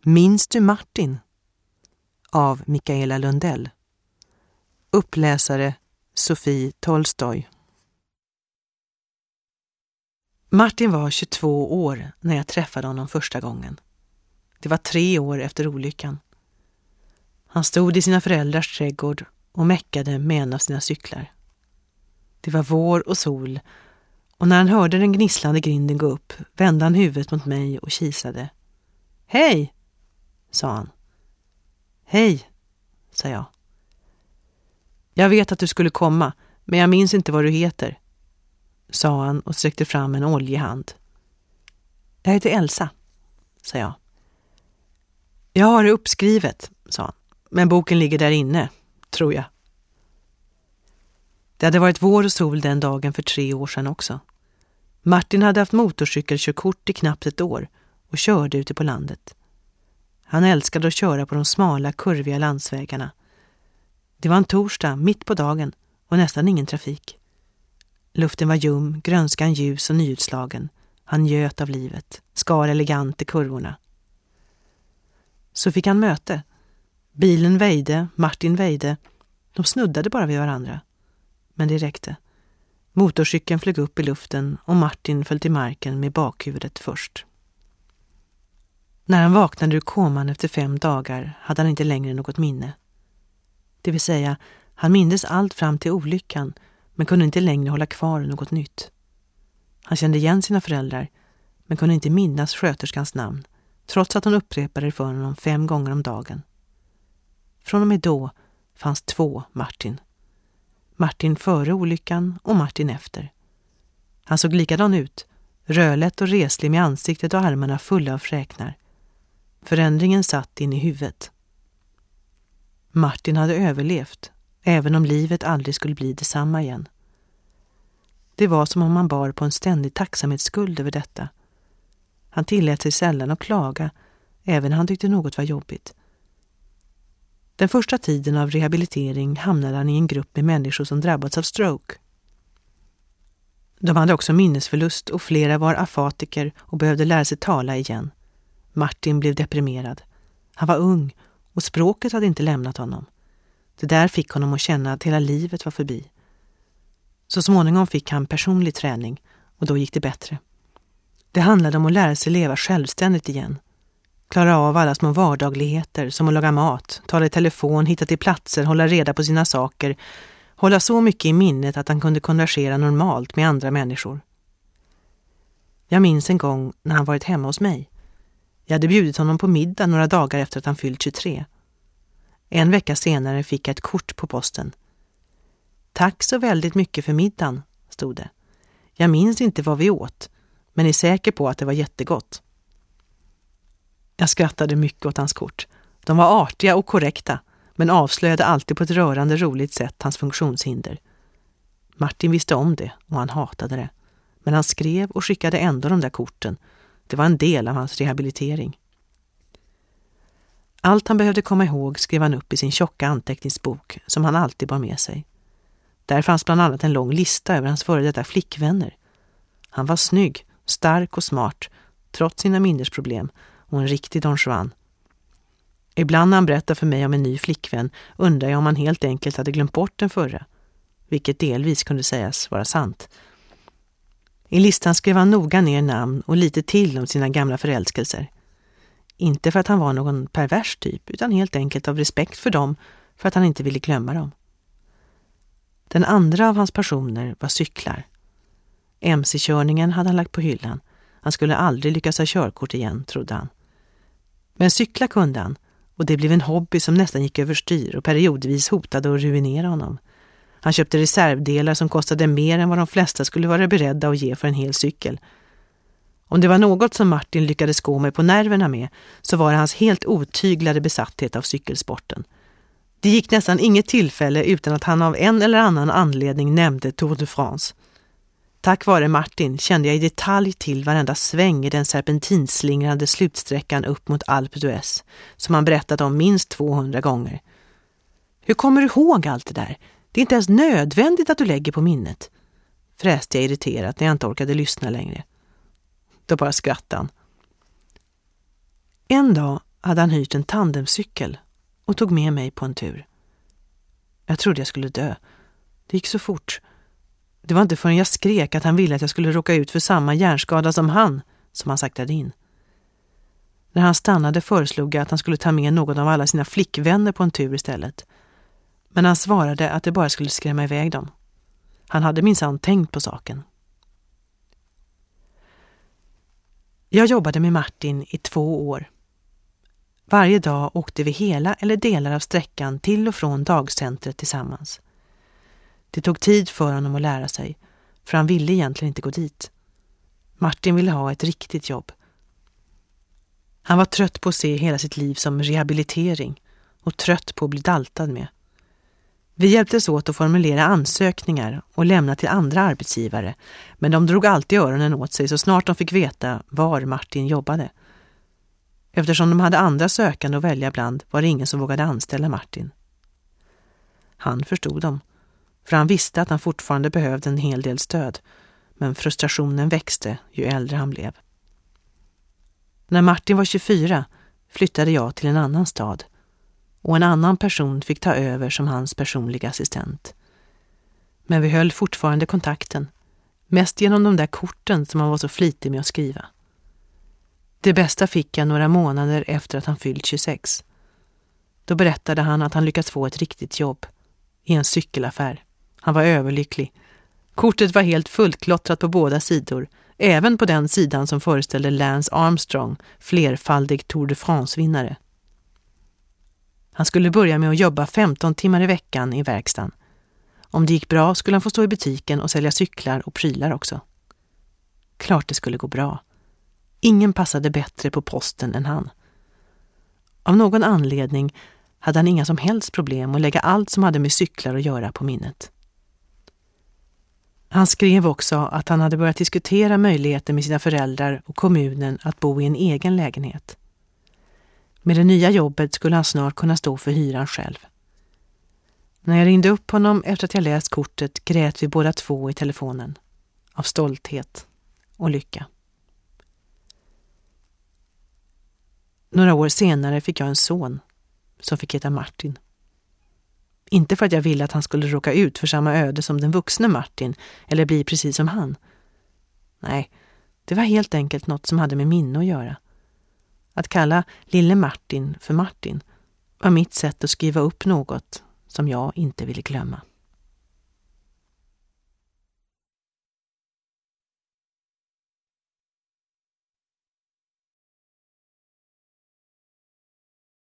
Minns du Martin? Av Mikaela Lundell. Uppläsare Sofie Tolstoj. Martin var 22 år när jag träffade honom första gången. Det var 3 år efter olyckan. Han stod i sina föräldrars trädgård och mäckade med en av sina cyklar. Det var vår och sol, och när han hörde den gnisslande grinden gå upp vände han huvudet mot mig och kisade. Hej, sa han. Hej, sa jag. Jag vet att du skulle komma, men jag minns inte vad du heter, sa han och sträckte fram en oljig hand. Jag heter Elsa, sa jag. Jag har det uppskrivet, sa han, men boken ligger där inne, tror jag. Det hade varit vår och sol den dagen för 3 år sedan också. Martin hade haft motorcykelkörkort i knappt 1 år och körde ute på landet. Han älskade att köra på de smala, kurviga landsvägarna. Det var en torsdag, mitt på dagen, och nästan ingen trafik. Luften var ljum, grönskan ljus och nyutslagen. Han njöt av livet, skar elegant i kurvorna. Så fick han möte. Bilen väjde, Martin väjde. De snuddade bara vid varandra. Men det räckte. Motorcykeln flög upp i luften och Martin föll till marken med bakhuvudet först. När han vaknade ur koman efter 5 dagar hade han inte längre något minne. Det vill säga, han mindes allt fram till olyckan men kunde inte längre hålla kvar något nytt. Han kände igen sina föräldrar men kunde inte minnas sköterskans namn trots att hon upprepade det för honom 5 gånger om dagen. Från och med då fanns 2 Martin. Martin före olyckan och Martin efter. Han såg likadan ut, rödlätt och reslig med ansiktet och armarna fulla av fräknar. Förändringen satt in i huvudet. Martin hade överlevt, även om livet aldrig skulle bli detsamma igen. Det var som om man bar på en ständig tacksamhetsskuld över detta. Han tillät sig sällan att klaga, även när han tyckte något var jobbigt. Den första tiden av rehabilitering hamnade han i en grupp med människor som drabbats av stroke. De hade också minnesförlust och flera var afatiker och behövde lära sig tala igen. Martin blev deprimerad. Han var ung och språket hade inte lämnat honom. Det där fick honom att känna att hela livet var förbi. Så småningom fick han personlig träning och då gick det bättre. Det handlade om att lära sig leva självständigt igen. Klara av alla små vardagligheter som att laga mat, tala i telefon, hitta till platser, hålla reda på sina saker. Hålla så mycket i minnet att han kunde konversera normalt med andra människor. Jag minns en gång när han varit hemma hos mig. Jag hade bjudit honom på middag några dagar efter att han fyllt 23. En vecka senare fick jag ett kort på posten. Tack så väldigt mycket för middagen, stod det. Jag minns inte vad vi åt, men är säker på att det var jättegott. Jag skrattade mycket åt hans kort. De var artiga och korrekta, men avslöjade alltid på ett rörande roligt sätt hans funktionshinder. Martin visste om det och han hatade det. Men han skrev och skickade ändå de där korten. Det var en del av hans rehabilitering. Allt han behövde komma ihåg skrev han upp i sin tjocka anteckningsbok som han alltid bar med sig. Där fanns bland annat en lång lista över hans före detta flickvänner. Han var snygg, stark och smart, trots sina minnesproblem, och en riktig Don Juan. Ibland när han berättade för mig om en ny flickvän undrar jag om han helt enkelt hade glömt bort den förra, vilket delvis kunde sägas vara sant. I listan skrev han noga ner namn och lite till om sina gamla förälskelser. Inte för att han var någon pervers typ, utan helt enkelt av respekt för dem, för att han inte ville glömma dem. Den andra av hans passioner var cyklar. MC-körningen hade han lagt på hyllan. Han skulle aldrig lyckas ha körkort igen, trodde han. Men cykla kunde han, och det blev en hobby som nästan gick överstyr och periodvis hotade att ruinera honom. Han köpte reservdelar som kostade mer än vad de flesta skulle vara beredda att ge för en hel cykel. Om det var något som Martin lyckades gå mig på nerverna med, så var det hans helt otyglade besatthet av cykelsporten. Det gick nästan inget tillfälle utan att han av en eller annan anledning nämnde Tour de France. Tack vare Martin kände jag i detalj till varenda sväng i den serpentinslingrande slutsträckan upp mot Alpe d'Huez, som han berättat om minst 200 gånger. Hur kommer du ihåg allt det där? Det är inte ens nödvändigt att du lägger på minnet. Fräste jag irriterat när jag inte orkade lyssna längre. Då bara skrattade han. En dag hade han hyrt en tandemcykel och tog med mig på en tur. Jag trodde jag skulle dö. Det gick så fort. Det var inte förrän jag skrek att han ville att jag skulle råka ut för samma hjärnskada som han saktade in. När han stannade föreslog jag att han skulle ta med någon av alla sina flickvänner på en tur istället. Men han svarade att det bara skulle skrämma iväg dem. Han hade minsann tänkt på saken. Jag jobbade med Martin i 2 år. Varje dag åkte vi hela eller delar av sträckan till och från dagcentret tillsammans. Det tog tid för honom att lära sig, för han ville egentligen inte gå dit. Martin ville ha ett riktigt jobb. Han var trött på att se hela sitt liv som rehabilitering och trött på att bli daltad med. Vi hjälptes åt att formulera ansökningar och lämna till andra arbetsgivare, men de drog alltid öronen åt sig så snart de fick veta var Martin jobbade. Eftersom de hade andra sökande att välja bland var det ingen som vågade anställa Martin. Han förstod dem, för han visste att han fortfarande behövde en hel del stöd, men frustrationen växte ju äldre han blev. När Martin var 24 flyttade jag till en annan stad och en annan person fick ta över som hans personliga assistent. Men vi höll fortfarande kontakten, mest genom de där korten som han var så flitig med att skriva. Det bästa fick jag några månader efter att han fyllt 26. Då berättade han att han lyckats få ett riktigt jobb i en cykelaffär. Han var överlycklig. Kortet var helt fullklottrat på båda sidor, även på den sidan som föreställde Lance Armstrong, flerfaldig Tour de France-vinnare. Han skulle börja med att jobba 15 timmar i veckan i verkstaden. Om det gick bra skulle han få stå i butiken och sälja cyklar och prylar också. Klart det skulle gå bra. Ingen passade bättre på posten än han. Av någon anledning hade han inga som helst problem att lägga allt som hade med cyklar att göra på minnet. Han skrev också att han hade börjat diskutera möjligheten med sina föräldrar och kommunen att bo i en egen lägenhet. Med det nya jobbet skulle han snart kunna stå för hyran själv. När jag ringde upp honom efter att jag läst kortet grät vi båda två i telefonen. Av stolthet och lycka. Några år senare fick jag en son som fick heta Martin. Inte för att jag ville att han skulle råka ut för samma öde som den vuxna Martin eller bli precis som han. Nej, det var helt enkelt något som hade med minne att göra. Att kalla lille Martin för Martin var mitt sätt att skriva upp något som jag inte ville glömma.